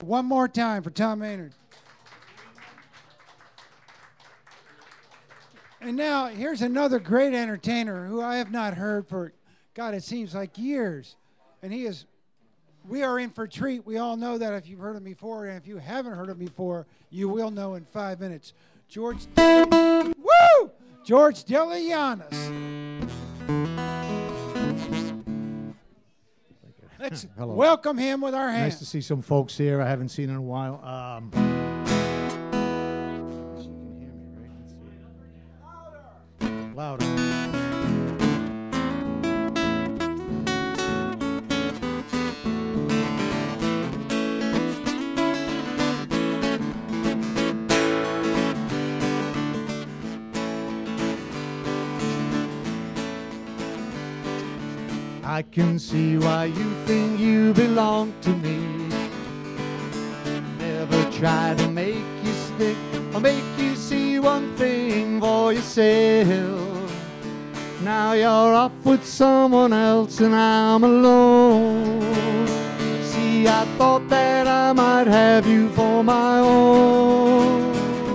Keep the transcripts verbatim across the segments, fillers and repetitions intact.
one more time for Tom Maynard. And now, here's another great entertainer who I have not heard for, God, it seems like years. And he is, we are in for a treat. We all know that if you've heard him before, and if you haven't heard him before, you will know in five minutes. George, woo! George Deligiannis. Let's Hello. welcome him with our hands. Nice to see some folks here I haven't seen in a while. Um, you can hear me, right? Louder. Louder. I can see why you think you belong to me. Never try to make you stick or make you see one thing for yourself. Now you're off with someone else and I'm alone. See, I thought that I might have you for my own.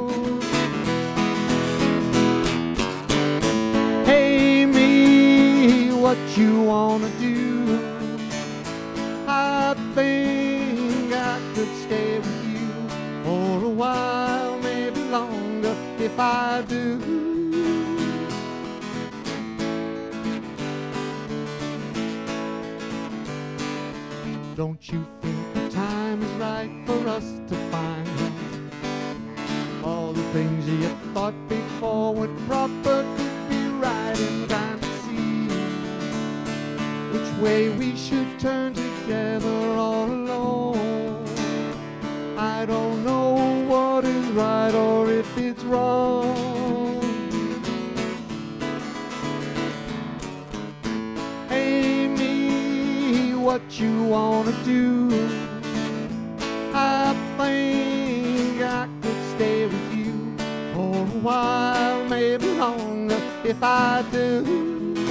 Hey, me, what you wanna do? I think I could stay with you for a while, maybe longer if I do. Don't you think the time is right for us to find all the things you thought before would proper could be right in time to see which way we should turn together all alone. I don't know what is right or if it's wrong. Hey, me, what you wanna do? I think I could stay with you for a while, maybe longer if I do.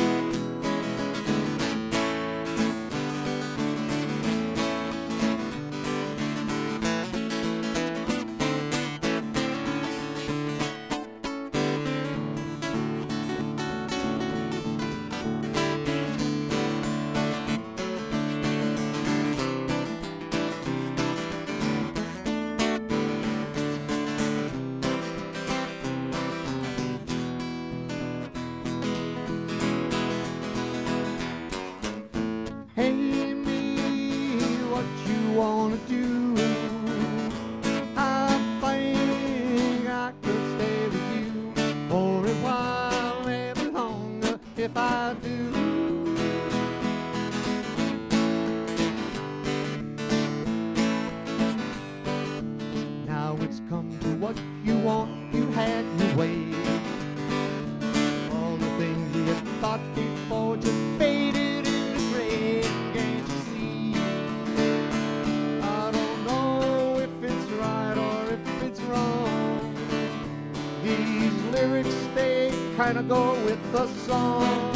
Go with the song.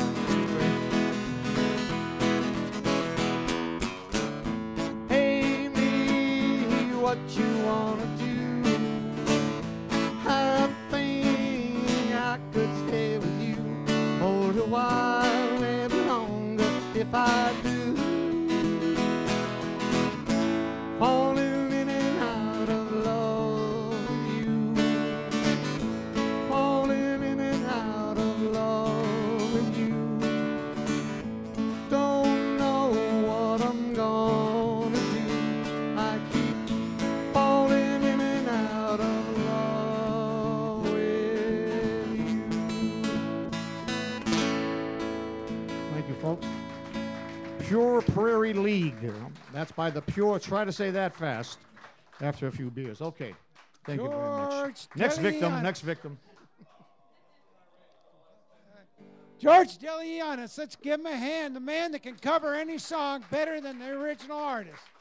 Hey, me, what you wanna do? I think I could stay with you for a while, maybe longer if I do. Falling in and out of love with you. Falling in and out of love with you. Don't know what I'm gonna do. I keep falling in and out of love with you. Thank you, folks. Pure Prairie League. That's by the Pure. Try to say that fast after a few beers. Okay. Thank you very much. George Next victim. Deligiannis. Next victim. George Deligiannis, let's give him a hand. The man that can cover any song better than the original artist.